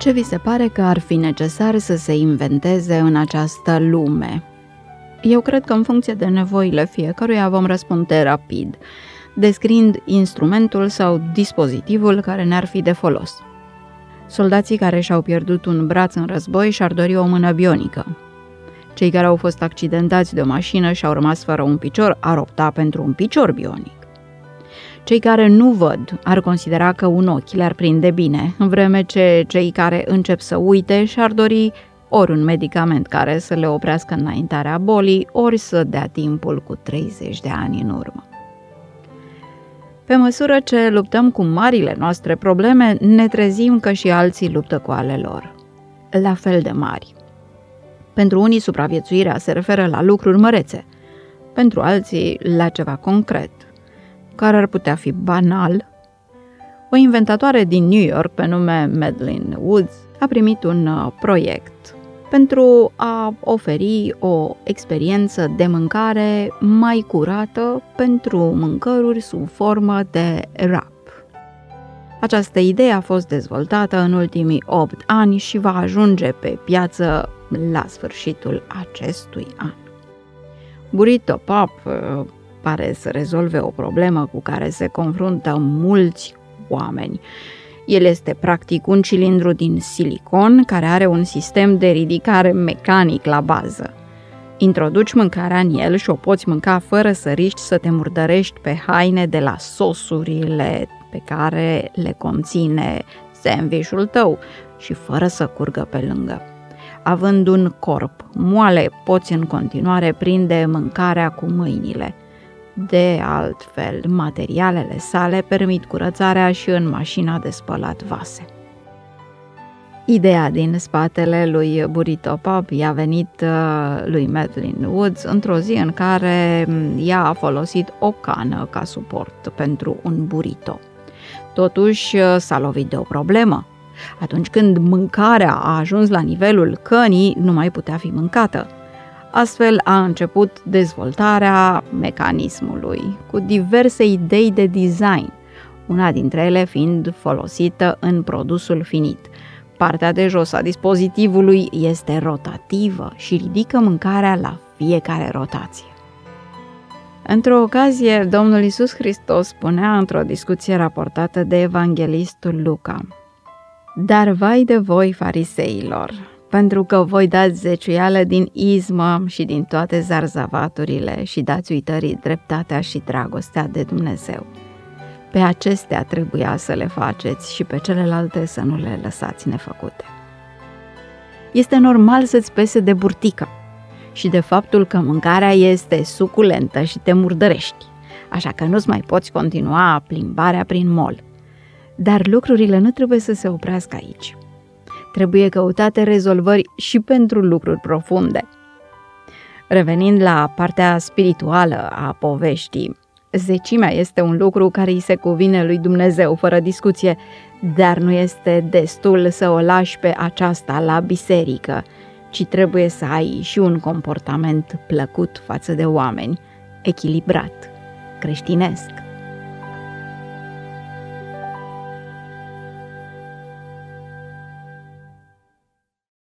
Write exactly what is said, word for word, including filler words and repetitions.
Ce vi se pare că ar fi necesar să se inventeze în această lume? Eu cred că în funcție de nevoile fiecăruia vom răspunde rapid, descriind instrumentul sau dispozitivul care ne-ar fi de folos. Soldații care și-au pierdut un braț în război și-ar dori o mână bionică. Cei care au fost accidentați de o mașină și au rămas fără un picior ar opta pentru un picior bionic. Cei care nu văd ar considera că un ochi le-ar prinde bine, în vreme ce cei care încep să uite și-ar dori ori un medicament care să le oprească înaintarea bolii, ori să dea timpul cu treizeci de ani în urmă. Pe măsură ce luptăm cu marile noastre probleme, ne trezim că și alții luptă cu ale lor, la fel de mari. Pentru unii, supraviețuirea se referă la lucruri mărețe, pentru alții la ceva concret, care ar putea fi banal. O inventatoare din New York pe nume Madeline Woods a primit un uh, proiect pentru a oferi o experiență de mâncare mai curată pentru mâncăruri sub formă de wrap. Această idee a fost dezvoltată în ultimii opt ani și va ajunge pe piață la sfârșitul acestui an. Burrito Pop uh, pare să rezolve o problemă cu care se confruntă mulți oameni. El este practic un cilindru din silicon care are un sistem de ridicare mecanic la bază. Introduci mâncarea în el și o poți mânca fără să riști să te murdărești pe haine de la sosurile pe care le conține sandwich-ul tău și fără să curgă pe lângă. Având un corp moale, poți în continuare prinde mâncarea cu mâinile. De altfel, materialele sale permit curățarea și în mașina de spălat vase. Ideea din spatele lui Burrito Pop i-a venit lui Madeline Woods într-o zi în care ea a folosit o cană ca suport pentru un burrito. Totuși s-a lovit de o problemă. Atunci când mâncarea a ajuns la nivelul cănii, nu mai putea fi mâncată. Astfel a început dezvoltarea mecanismului, cu diverse idei de design, una dintre ele fiind folosită în produsul finit. Partea de jos a dispozitivului este rotativă și ridică mâncarea la fiecare rotație. Într-o ocazie, Domnul Iisus Hristos spunea într-o discuție raportată de evanghelistul Luca: „Dar vai de voi, fariseilor, pentru că voi dați zeciuială din izmă și din toate zarzavaturile și dați uitării dreptatea și dragostea de Dumnezeu. Pe acestea trebuia să le faceți și pe celelalte să nu le lăsați nefăcute.” Este normal să-ți pese de burtică și de faptul că mâncarea este suculentă și te murdărești, așa că nu-ți mai poți continua plimbarea prin mall. Dar lucrurile nu trebuie să se oprească aici. Trebuie căutate rezolvări și pentru lucruri profunde. Revenind la partea spirituală a poveștii, zecimea este un lucru care îi se cuvine lui Dumnezeu fără discuție, dar nu este destul să o lași pe aceasta la biserică, ci trebuie să ai și un comportament plăcut față de oameni, echilibrat, creștinesc.